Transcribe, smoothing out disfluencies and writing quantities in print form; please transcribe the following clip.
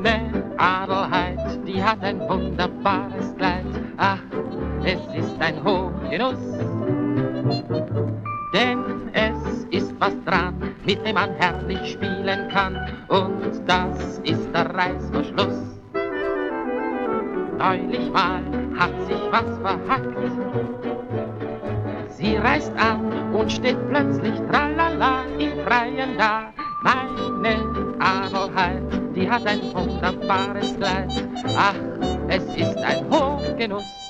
Meine Adelheid, die hat ein wunderbares Kleid. Ach, es ist ein Hochgenuss, denn es ist was dran, mit dem man herrlich spielen kann. Und das ist der Reißverschluss. Neulich mal hat sich was verhackt. Sie reißt an und steht plötzlich tralala im Freien da. Meine Adelheid, die hat ein wunderbares Kleid. Ach, es ist ein Hochgenuss,